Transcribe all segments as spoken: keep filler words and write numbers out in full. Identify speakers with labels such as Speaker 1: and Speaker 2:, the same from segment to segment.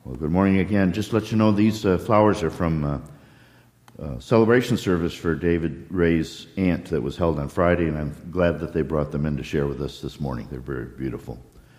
Speaker 1: Well, good morning again. Just to let you know, these uh, flowers are from uh, uh, celebration service for David Ray's aunt that was held on Friday, and I'm glad that they brought them in to share with us this morning. They're very beautiful.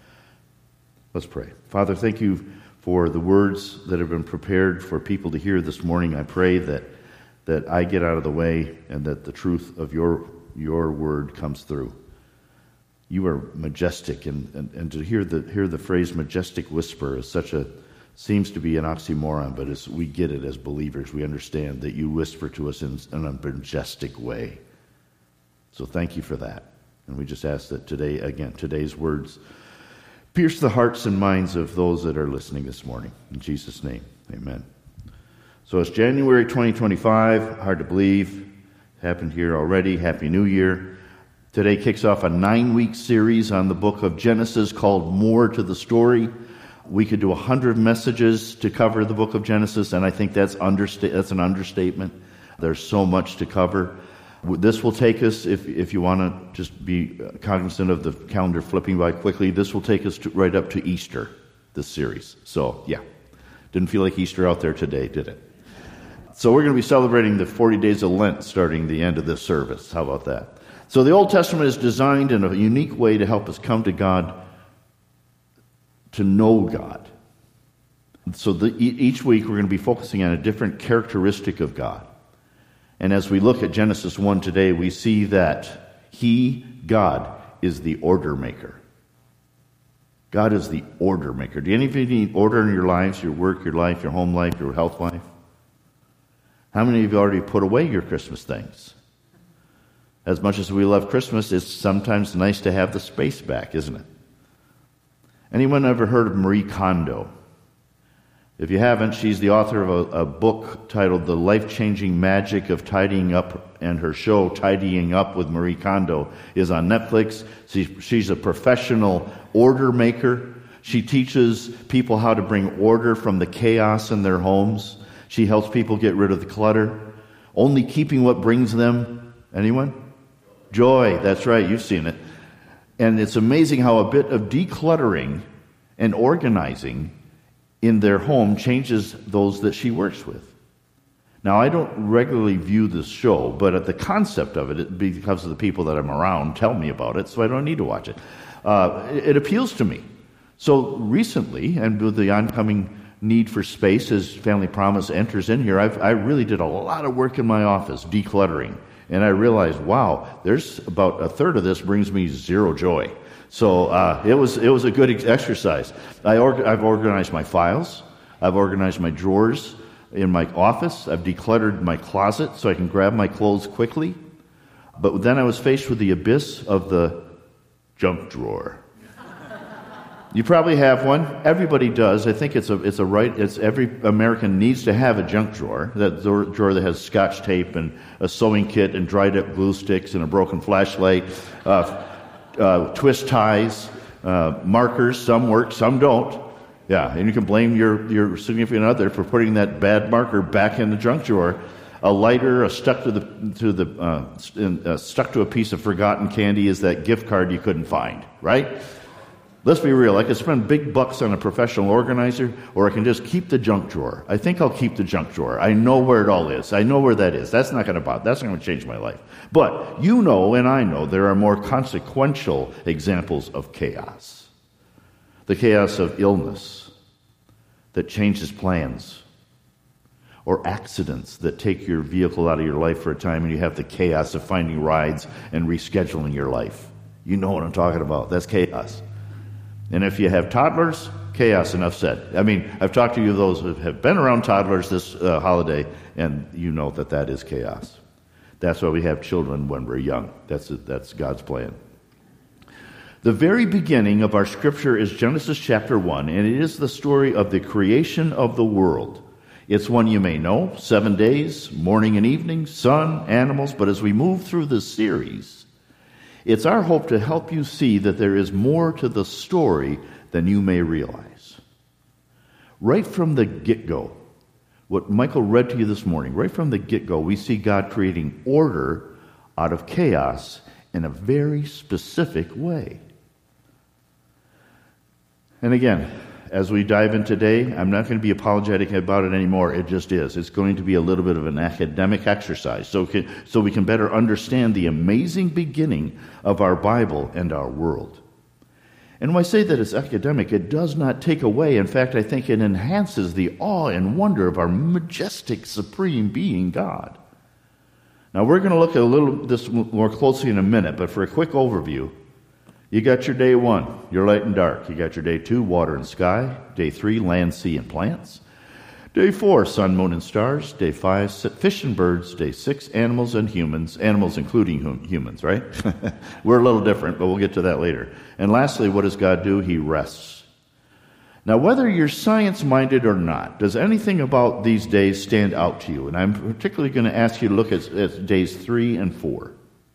Speaker 1: Let's pray. Father, thank you for the words that have been prepared for people to hear this morning. I pray that that I get out of the way and that the truth of your your word comes through. You are majestic, and, and, and to hear the hear the phrase majestic whisper is such a seems to be an oxymoron, but as we get it as believers, we understand that you whisper to us in, in a majestic way. So thank you for that. And we just ask that today, again, today's words pierce the hearts and minds of those that are listening this morning. In Jesus' name, amen. So it's January twenty twenty-five. Hard to believe. It happened here already. Happy New Year. Today kicks off a nine-week series on the book of Genesis called More to the Story. We could do a hundred messages to cover the book of Genesis, and I think that's understa- that's an understatement. There's so much to cover. This will take us, if if you want to just be cognizant of the calendar flipping by quickly, this will take us to, right up to Easter, this series. So, yeah, didn't feel like Easter out there today, did it? So we're going to be celebrating the forty days of Lent starting the end of this service. How about that? So the Old Testament is designed in a unique way to help us come to God, to know God. So the, each week we're going to be focusing on a different characteristic of God. And as we look at Genesis one today, we see that He, God, is the order maker. God is the order maker. Do any of you need order in your lives, your work, your life, your home life, your health life? How many of you already put away your Christmas things? As much as we love Christmas, it's sometimes nice to have the space back, isn't it? Anyone ever heard of Marie Kondo? If you haven't, she's the author of a, a book titled The Life-Changing Magic of Tidying Up, and her show, Tidying Up with Marie Kondo, is on Netflix. She, she's a professional order maker. She teaches people how to bring order from the chaos in their homes. She helps people get rid of the clutter, only keeping what brings them, anyone? Joy. That's right, you've seen it. And it's amazing how a bit of decluttering and organizing in their home changes those that she works with. Now, I don't regularly view this show, but at the concept of it, it because of the people that I'm around tell me about it, so I don't need to watch it. Uh, it, it appeals to me. So recently, and with the oncoming need for space as Family Promise enters in here, I've, I really did a lot of work in my office, decluttering. And I realized, wow, there's about a third of this brings me zero joy. So uh, it was it was a good ex- exercise. I org- I've organized my files. I've organized my drawers in my office. I've decluttered my closet so I can grab my clothes quickly. But then I was faced with the abyss of the junk drawer. You probably have one. Everybody does. I think it's a it's a right. It's every American needs to have a junk drawer. That drawer that has Scotch tape and a sewing kit and dried up glue sticks and a broken flashlight, uh, uh, twist ties, uh, markers. Some work, some don't. Yeah, and you can blame your your significant other for putting that bad marker back in the junk drawer. A lighter, a stuck to the to the uh, uh, stuck to a piece of forgotten candy is that gift card you couldn't find, right? Let's be real. I could spend big bucks on a professional organizer, or I can just keep the junk drawer. I think I'll keep the junk drawer. I know where it all is. I know where that is. That's not going to bother. That's not going to change my life. But you know, and I know, there are more consequential examples of chaos. The chaos of illness that changes plans, or accidents that take your vehicle out of your life for a time, and you have the chaos of finding rides and rescheduling your life. You know what I'm talking about. That's chaos. And if you have toddlers, chaos, enough said. I mean, I've talked to you those who have been around toddlers this uh, holiday, and you know that that is chaos. That's why we have children when we're young. That's that's God's plan. The very beginning of our scripture is Genesis chapter one, and it is the story of the creation of the world. It's one you may know, seven days, morning and evening, sun, animals, but as we move through this series, it's our hope to help you see that there is more to the story than you may realize. Right from the get-go, what Michael read to you this morning, right from the get-go, we see God creating order out of chaos in a very specific way. And again, as we dive in today, I'm not going to be apologetic about it anymore. It just is. It's going to be a little bit of an academic exercise so, can, so we can better understand the amazing beginning of our Bible and our world. And when I say that it's academic, it does not take away. In fact, I think it enhances the awe and wonder of our majestic, supreme being, God. Now, we're going to look at a little this more closely in a minute, but for a quick overview, you got your day one, your light and dark. You got your day two, water and sky. Day three, land, sea, and plants. Day four, sun, moon, and stars. Day five, fish and birds. Day six, animals and humans. Animals including hum- humans, right? We're a little different, but we'll get to that later. And lastly, what does God do? He rests. Now, whether you're science-minded or not, does anything about these days stand out to you? And I'm particularly going to ask you to look at, at days three and four.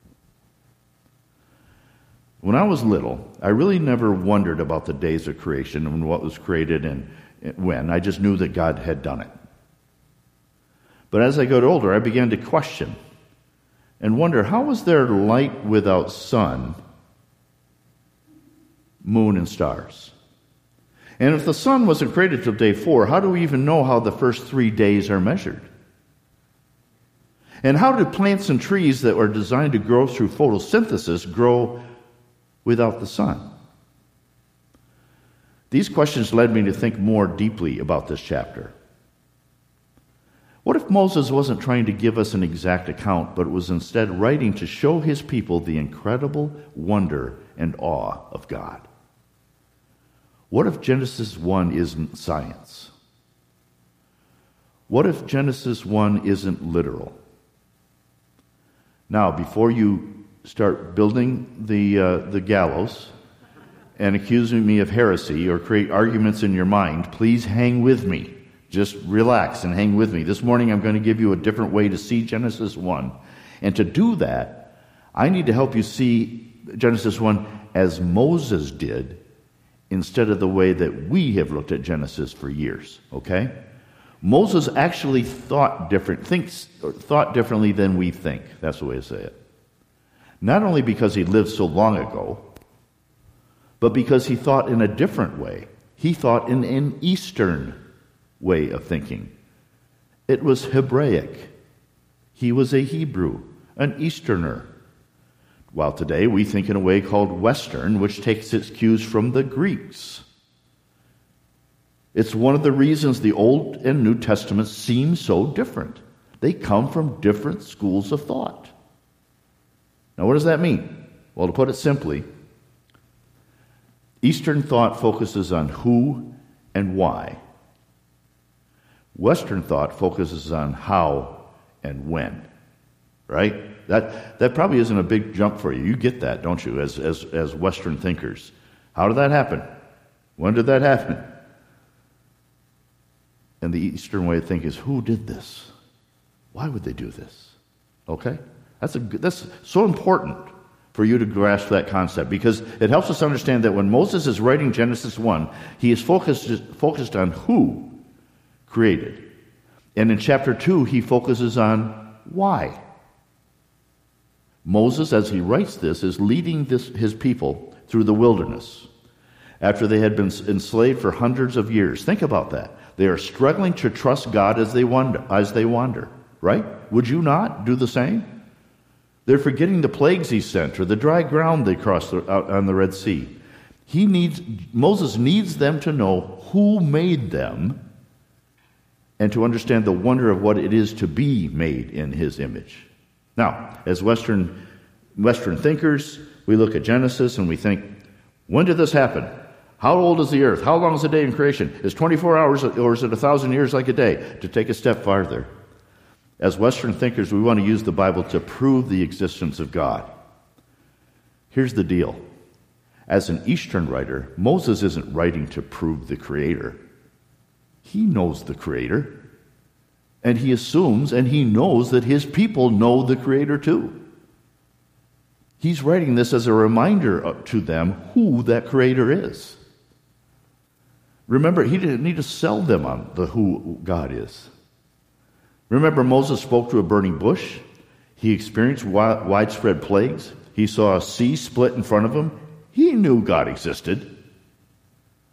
Speaker 1: When I was little, I really never wondered about the days of creation and what was created and when. I just knew that God had done it. But as I got older, I began to question and wonder, how was there light without sun, moon, and stars? And if the sun wasn't created till day four, how do we even know how the first three days are measured? And how do plants and trees that are designed to grow through photosynthesis grow without the sun? These questions led me to think more deeply about this chapter. What if Moses wasn't trying to give us an exact account, but was instead writing to show his people the incredible wonder and awe of God? What if Genesis one isn't science? What if Genesis one isn't literal? Now, before you start building the uh, the gallows and accusing me of heresy or create arguments in your mind, please hang with me. Just relax and hang with me. This morning I'm going to give you a different way to see Genesis one. And to do that, I need to help you see Genesis one as Moses did instead of the way that we have looked at Genesis for years, okay? Moses actually thought different, thinks, or thought differently than we think. That's the way to say it. Not only because he lived so long ago, but because he thought in a different way. He thought in an Eastern way of thinking. It was Hebraic. He was a Hebrew, an Easterner. While today we think in a way called Western, which takes its cues from the Greeks. It's one of the reasons the Old and New Testaments seem so different. They come from different schools of thought. Now, what does that mean? Well, to put it simply, Eastern thought focuses on who and why. Western thought focuses on how and when. Right? That that probably isn't a big jump for you. You get that, don't you, as as as Western thinkers? How did that happen? When did that happen? And the Eastern way of thinking is, who did this? Why would they do this? Okay? That's a that's so important for you to grasp that concept, because it helps us understand that when Moses is writing Genesis one, he is focused focused on who created. And in chapter two, he focuses on why. Moses, as he writes this, is leading this, his people through the wilderness after they had been enslaved for hundreds of years. Think about that. They are struggling to trust God as they wander, as they wander, right? Would you not do the same? They're forgetting the plagues he sent or the dry ground they crossed out on the Red Sea. He needs Moses needs them to know who made them and to understand the wonder of what it is to be made in his image. Now, as Western Western thinkers, we look at Genesis and we think, when did this happen? How old is the earth? How long is a day in creation? Is twenty-four hours or is it a thousand years like a day? To take a step farther, as Western thinkers, we want to use the Bible to prove the existence of God. Here's the deal. As an Eastern writer, Moses isn't writing to prove the Creator. He knows the Creator. And he assumes and he knows that his people know the Creator too. He's writing this as a reminder to them who that Creator is. Remember, he didn't need to sell them on the who God is. Remember, Moses spoke to a burning bush. He experienced widespread plagues. He saw a sea split in front of him. He knew God existed.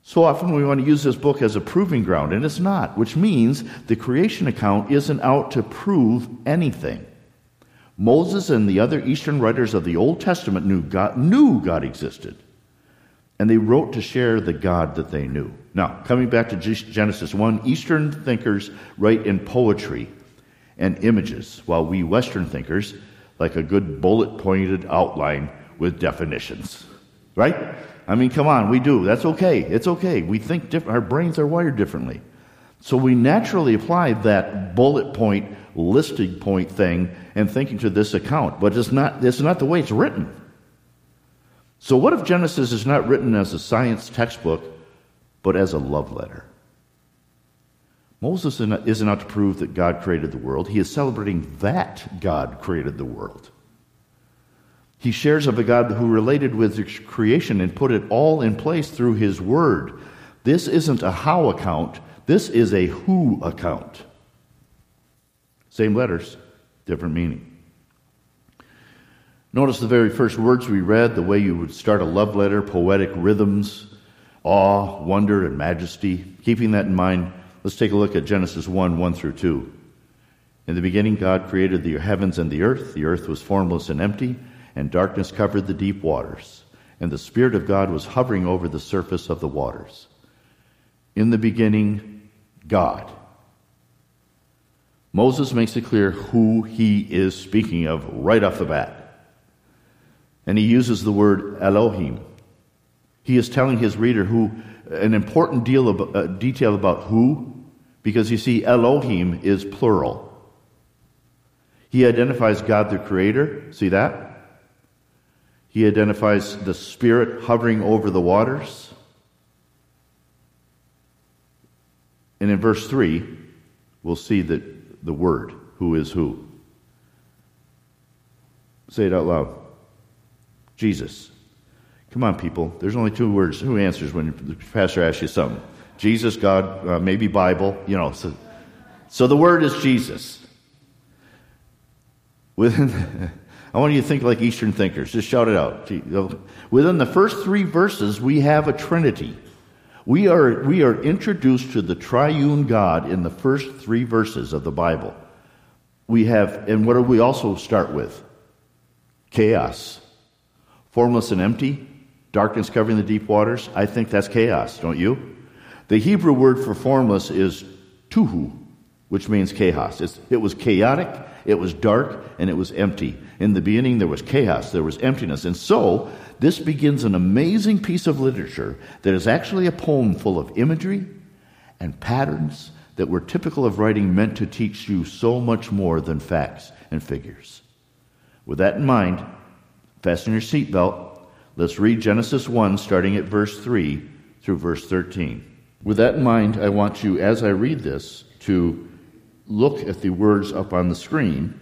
Speaker 1: So often we want to use this book as a proving ground, and it's not, which means the creation account isn't out to prove anything. Moses and the other Eastern writers of the Old Testament knew God, knew God existed, and they wrote to share the God that they knew. Now, coming back to Genesis one, Eastern thinkers write in poetry and images, while we Western thinkers like a good bullet-pointed outline with definitions. Right? I mean, come on, we do. That's okay. It's okay. We think different. Our brains are wired differently. So we naturally apply that bullet point, listing point thing and thinking to this account. But it's not, it's not the way it's written. So what if Genesis is not written as a science textbook, but as a love letter? Moses isn't out to prove that God created the world. He is celebrating that God created the world. He shares of a God who related with creation and put it all in place through his word. This isn't a how account. This is a who account. Same letters, different meaning. Notice the very first words we read, the way you would start a love letter, poetic rhythms, awe, wonder, and majesty. Keeping that in mind, let's take a look at Genesis one, one through two. In the beginning, God created the heavens and the earth. The earth was formless and empty, and darkness covered the deep waters, and the Spirit of God was hovering over the surface of the waters. In the beginning, God. Moses makes it clear who he is speaking of right off the bat. And he uses the word Elohim. He is telling his reader who an important deal of, uh, detail about who, because you see, Elohim is plural. He identifies God the Creator. See that? He identifies the Spirit hovering over the waters. And in verse three, we'll see that the Word, who is who. Say it out loud. Jesus. Come on, people. There's only two words. Who answers when the pastor asks you something? Jesus, God, uh, maybe Bible. You know. So, so the Word is Jesus. Within... I want you to think like Eastern thinkers. Just shout it out. Within the first three verses, we have a Trinity. We are, we are introduced to the triune God in the first three verses of the Bible. We have, and what do we also start with? Chaos. Formless and empty. Darkness covering the deep waters. I think that's chaos, don't you? The Hebrew word for formless is tuhu, which means chaos. It's, it was chaotic. It was dark and it was empty. In the beginning, there was chaos, there was emptiness. And so, this begins an amazing piece of literature that is actually a poem full of imagery and patterns that were typical of writing meant to teach you so much more than facts and figures. With that in mind, fasten your seatbelt. Let's read Genesis one, starting at verse three through verse thirteen. With that in mind, I want you, as I read this, to look at the words up on the screen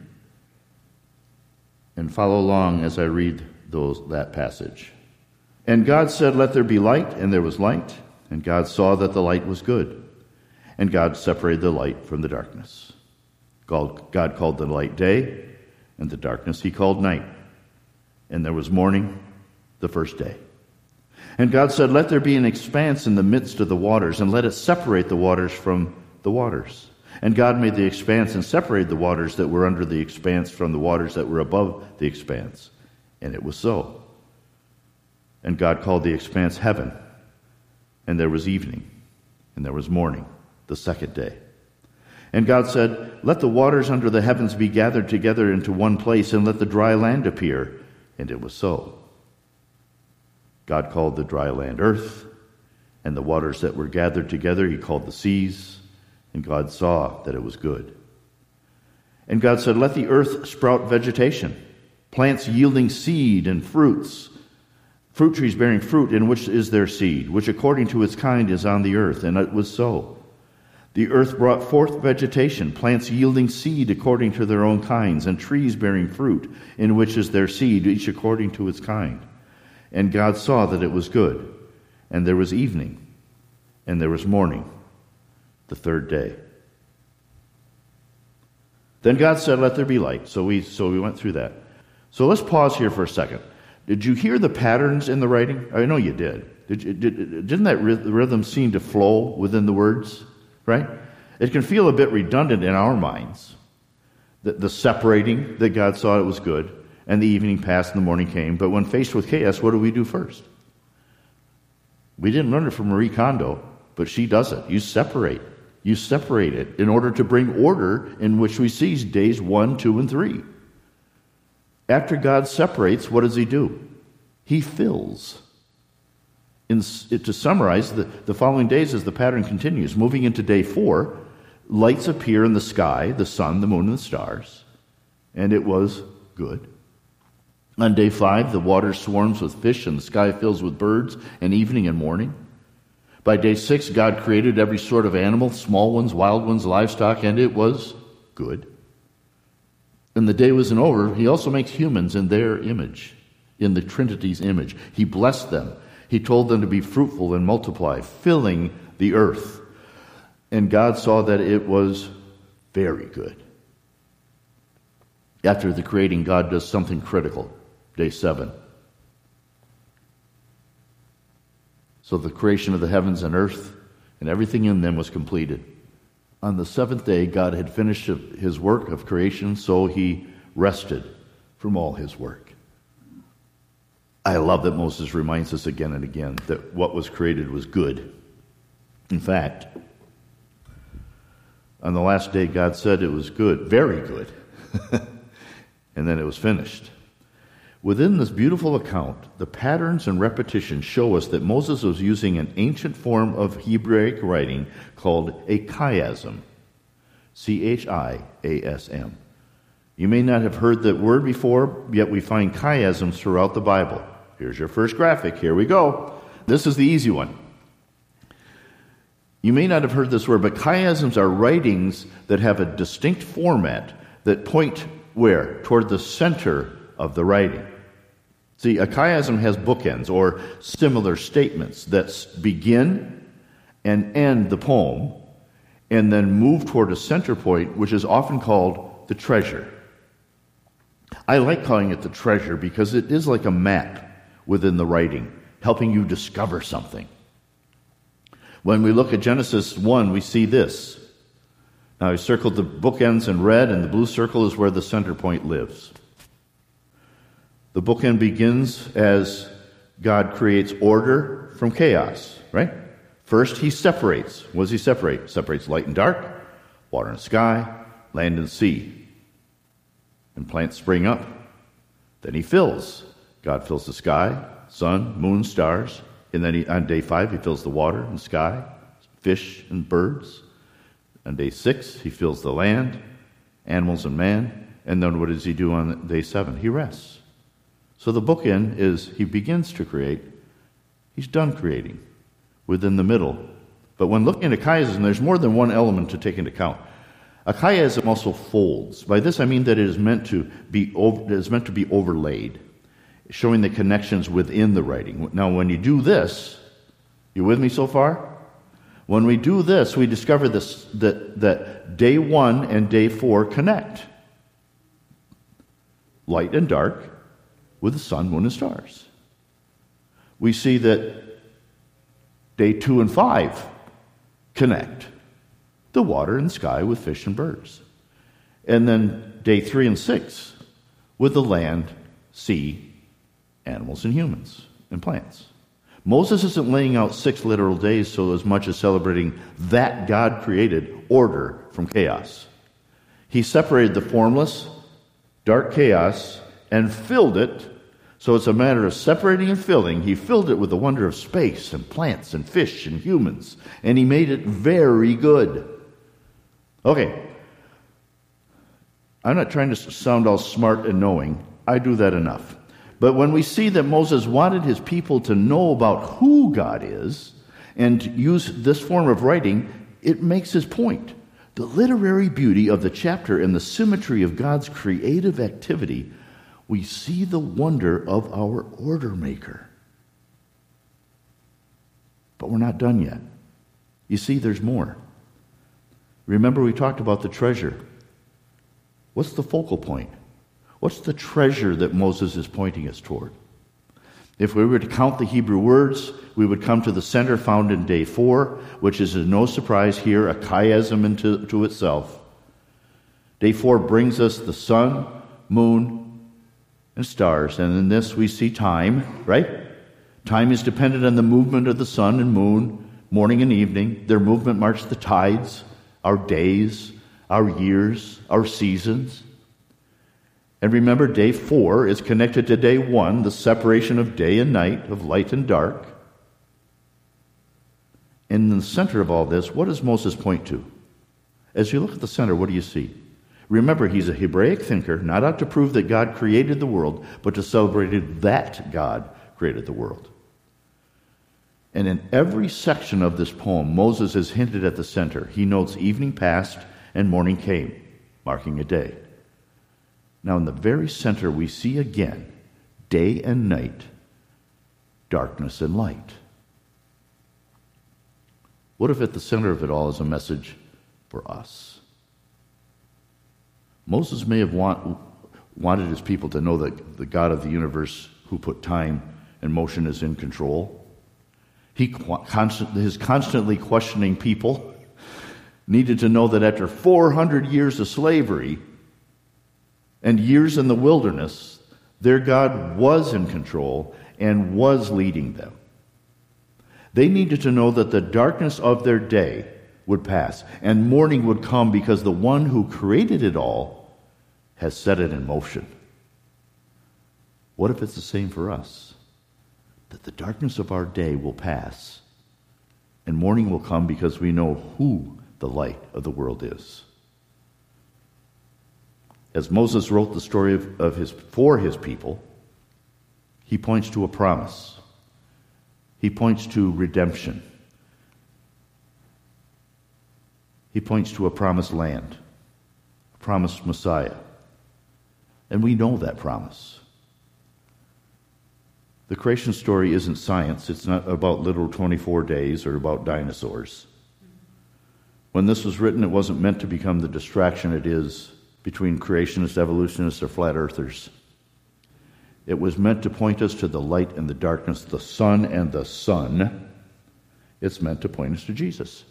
Speaker 1: and follow along as I read those that passage. And God said, "Let there be light," and there was light. And God saw that the light was good. And God separated the light from the darkness. God, God called the light day, and the darkness he called night. And there was morning the first day. And God said, "Let there be an expanse in the midst of the waters, and let it separate the waters from the waters." And God made the expanse and separated the waters that were under the expanse from the waters that were above the expanse. And it was so. And God called the expanse heaven. And there was evening, and there was morning, the second day. And God said, "Let the waters under the heavens be gathered together into one place, and let the dry land appear." And it was so. God called the dry land earth, and the waters that were gathered together he called the seas. And God saw that it was good. And God said, "Let the earth sprout vegetation, plants yielding seed and fruits, fruit trees bearing fruit in which is their seed, which according to its kind is on the earth." And it was so. The earth brought forth vegetation, plants yielding seed according to their own kinds, and trees bearing fruit in which is their seed, each according to its kind. And God saw that it was good. And there was evening, and there was morning, the third day. Then God said, "Let there be light." So we so we went through that. So let's pause here for a second. Did you hear the patterns in the writing? I know you did. Did, did, didn't that rhythm seem to flow within the words? Right? It can feel a bit redundant in our minds. The, the separating, that God saw it was good, and the evening passed and the morning came. But when faced with chaos, what do we do first? We didn't learn it from Marie Kondo, but she does it. You separate. You separate it in order to bring order in which we see days one, two, and three. After God separates, what does he do? He fills. In, to summarize, the, the following days as the pattern continues, moving into day four, lights appear in the sky, the sun, the moon, and the stars, and it was good. On day five, the water swarms with fish and the sky fills with birds, and evening and morning. By day six, God created every sort of animal, small ones, wild ones, livestock, and it was good. And the day wasn't over. He also makes humans in their image, in the Trinity's image. He blessed them. He told them to be fruitful and multiply, filling the earth. And God saw that it was very good. After the creating, God does something critical. Day seven. So the creation of the heavens and earth and everything in them was completed. On the seventh day, God had finished his work of creation, so he rested from all his work. I love that Moses reminds us again and again that what was created was good. In fact, on the last day, God said it was good, very good, and then it was finished. Within this beautiful account, the patterns and repetitions show us that Moses was using an ancient form of Hebraic writing called a chiasm, C H I A S M. You may not have heard that word before, yet we find chiasms throughout the Bible. Here's your first graphic. Here we go. This is the easy one. You may not have heard this word, but chiasms are writings that have a distinct format that point where? Toward the center of the writing. See, a chiasm has bookends or similar statements that begin and end the poem and then move toward a center point, which is often called the treasure. I like calling it the treasure because it is like a map within the writing, helping you discover something. When we look at Genesis one, we see this. Now, I circled the bookends in red, and the blue circle is where the center point lives. The bookend begins as God creates order from chaos, right? First, he separates. What does he separate? Separates light and dark, water and sky, land and sea. And plants spring up. Then he fills. God fills the sky, sun, moon, stars. And then he, on day five, he fills the water and sky, fish and birds. On day six, he fills the land, animals and man. And then what does he do on day seven? He rests. So the bookend is he begins to create. He's done creating within the middle. But when looking at a chiasm, there's more than one element to take into account. A chiasm also folds. By this I mean that it is meant to be over, it is meant to be overlaid, showing the connections within the writing. Now, when you do this, you with me so far? When we do this, we discover this that, that day one and day four connect. Light and dark with the sun, moon, and stars. We see that day two and five connect. The water and sky with fish and birds. And then day three and six with the land, sea, animals and humans and plants. Moses isn't laying out six literal days so as much as celebrating that God created order from chaos. He separated the formless, dark chaos and filled it. So it's a matter of separating and filling. He filled it with the wonder of space and plants and fish and humans. And he made it very good. Okay. I'm not trying to sound all smart and knowing. I do that enough. But when we see that Moses wanted his people to know about who God is and use this form of writing, it makes his point. The literary beauty of the chapter and the symmetry of God's creative activity, we see the wonder of our order maker. But we're not done yet. You see, there's more. Remember we talked about the treasure. What's the focal point? What's the treasure that Moses is pointing us toward? If we were to count the Hebrew words, we would come to the center found in day four, which is no surprise here, a chiasm into to itself. Day four brings us the sun, moon, and stars. And in this we see time, right? Time is dependent on the movement of the sun and moon, morning and evening. Their movement marks the tides, our days, our years, our seasons. And remember, day four is connected to day one, the separation of day and night, of light and dark. And in the center of all this, what does Moses point to? As you look at the center, what do you see? Remember, he's a Hebraic thinker, not out to prove that God created the world, but to celebrate that God created the world. And in every section of this poem, Moses is hinted at the center. He notes evening passed and morning came, marking a day. Now, in the very center, we see again day and night, darkness and light. What if at the center of it all is a message for us? Moses may have want, wanted his people to know that the God of the universe who put time and motion is in control. He constant, his constantly questioning people needed to know that after four hundred years of slavery and years in the wilderness, their God was in control and was leading them. They needed to know that the darkness of their day would pass and morning would come because the one who created it all has set it in motion. What if it's the same for us? That the darkness of our day will pass and morning will come because we know who the light of the world is. As Moses wrote the story of, of his for his people, he points to a promise. He points to redemption. He points to a promised land, a promised Messiah. And we know that promise. The creation story isn't science. It's not about literal twenty-four days or about dinosaurs. When this was written, it wasn't meant to become the distraction it is between creationists, evolutionists, or flat earthers. It was meant to point us to the light and the darkness, the sun and the sun. It's meant to point us to Jesus.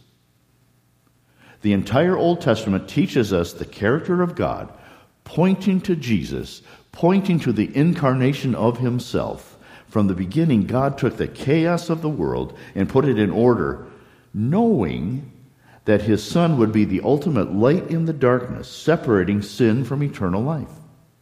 Speaker 1: The entire Old Testament teaches us the character of God, pointing to Jesus, pointing to the incarnation of himself. From the beginning, God took the chaos of the world and put it in order, knowing that his Son would be the ultimate light in the darkness, separating sin from eternal life.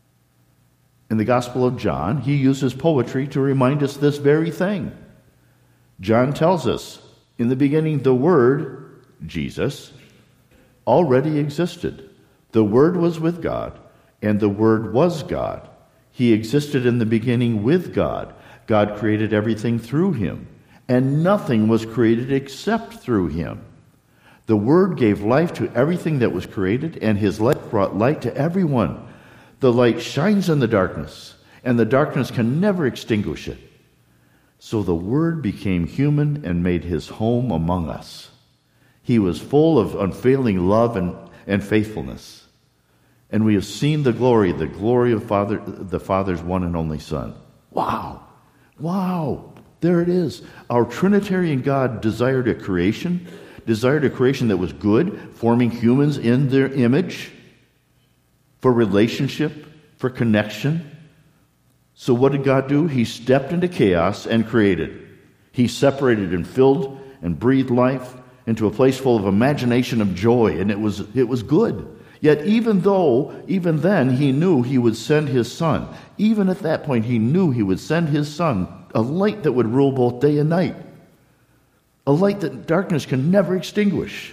Speaker 1: In the Gospel of John, he uses poetry to remind us this very thing. John tells us, in the beginning, the Word, Jesus, already existed. The Word was with God, and the Word was God. He existed in the beginning with God. God created everything through him, and nothing was created except through him. The Word gave life to everything that was created, and his light brought light to everyone. The light shines in the darkness, and the darkness can never extinguish it. So the Word became human and made his home among us. He was full of unfailing love and, and faithfulness. And we have seen the glory, the glory of Father, the Father's one and only Son. Wow! Wow! There it is. Our Trinitarian God desired a creation, desired a creation that was good, forming humans in their image, for relationship, for connection. So what did God do? He stepped into chaos and created. He separated and filled and breathed life into a place full of imagination of joy, and it was it was good. Yet even though, even then, he knew he would send his Son. Even at that point, he knew he would send his Son, a light that would rule both day and night. A light that darkness can never extinguish.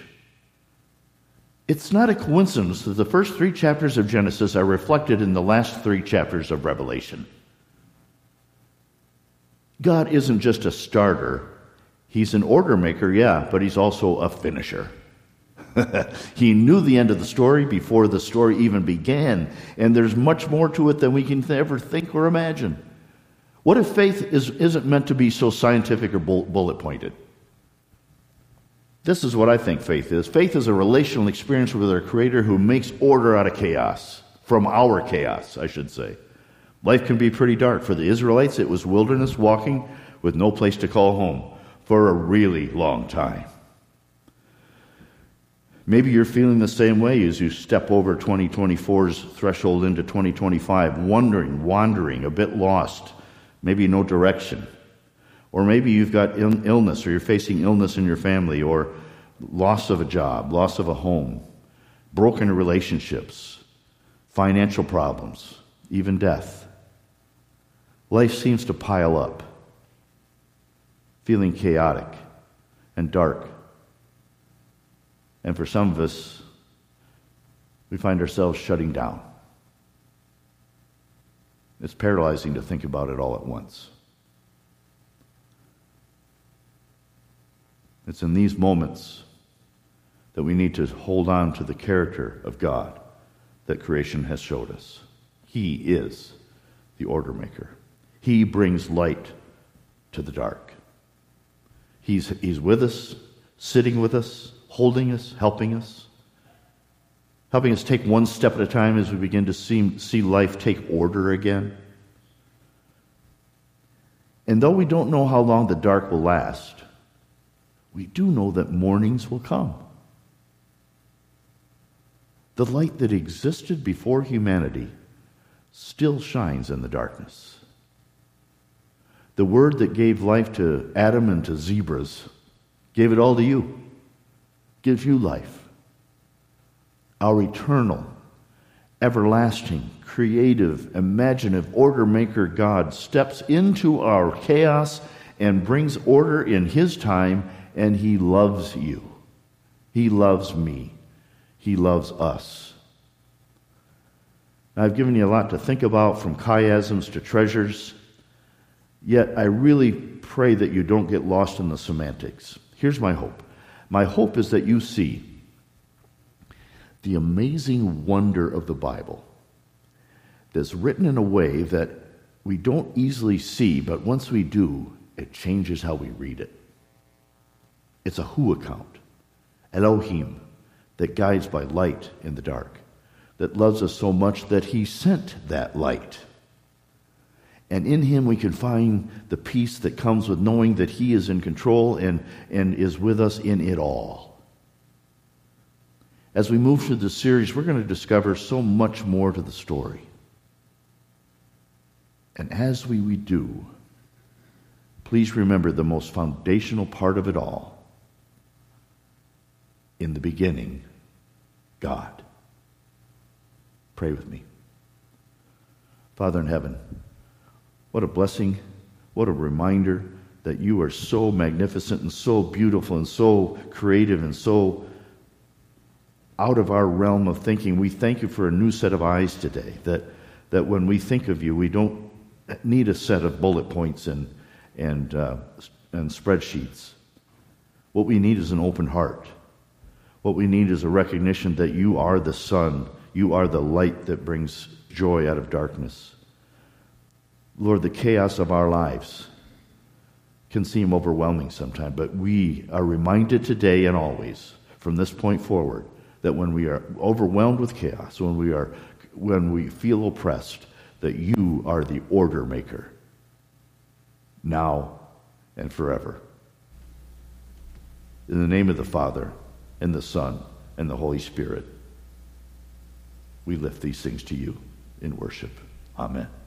Speaker 1: It's not a coincidence that the first three chapters of Genesis are reflected in the last three chapters of Revelation. God isn't just a starter. He's an order maker, yeah, but he's also a finisher. He knew the end of the story before the story even began, and there's much more to it than we can ever think or imagine. What if faith is, isn't meant to be so scientific or bullet pointed? This is what I think faith is. Faith is a relational experience with our Creator who makes order out of chaos, from our chaos, I should say. Life can be pretty dark. For the Israelites, it was wilderness walking with no place to call home for a really long time. Maybe you're feeling the same way as you step over twenty twenty-four's threshold into twenty twenty-five, wondering, wandering, a bit lost, maybe no direction. Or maybe you've got Ill- illness, or you're facing illness in your family, or loss of a job, loss of a home, broken relationships, financial problems, even death. Life seems to pile up, feeling chaotic and dark. And for some of us, we find ourselves shutting down. It's paralyzing to think about it all at once. It's in these moments that we need to hold on to the character of God that creation has showed us. He is the order maker. He brings light to the dark. He's, he's with us, sitting with us, holding us, helping us, helping us take one step at a time as we begin to see, see life take order again. And though we don't know how long the dark will last, we do know that mornings will come. The light that existed before humanity still shines in the darkness. The word that gave life to Adam and to zebras gave it all to you, gives you life. Our eternal, everlasting, creative, imaginative, order maker God steps into our chaos and brings order in His time, and He loves you. He loves me. He loves us. Now, I've given you a lot to think about, from chiasms to treasures, yet I really pray that you don't get lost in the semantics. Here's my hope. My hope is that you see the amazing wonder of the Bible that's written in a way that we don't easily see, but once we do, it changes how we read it. It's a who account, Elohim, that guides by light in the dark, that loves us so much that He sent that light. And in Him we can find the peace that comes with knowing that He is in control and, and is with us in it all. As we move through the series, we're going to discover so much more to the story. And as we, we do, please remember the most foundational part of it all. In the beginning, God. Pray with me. Father in heaven, what a blessing, what a reminder that You are so magnificent and so beautiful and so creative and so out of our realm of thinking. We thank You for a new set of eyes today, that, that when we think of You, we don't need a set of bullet points and, and, uh, and spreadsheets. What we need is an open heart. What we need is a recognition that You are the sun. You are the light that brings joy out of darkness. Lord, the chaos of our lives can seem overwhelming sometimes, but we are reminded today and always, from this point forward, that when we are overwhelmed with chaos, when we are, when we feel oppressed, that You are the order maker, now and forever. In the name of the Father, and the Son, and the Holy Spirit, we lift these things to You in worship. Amen.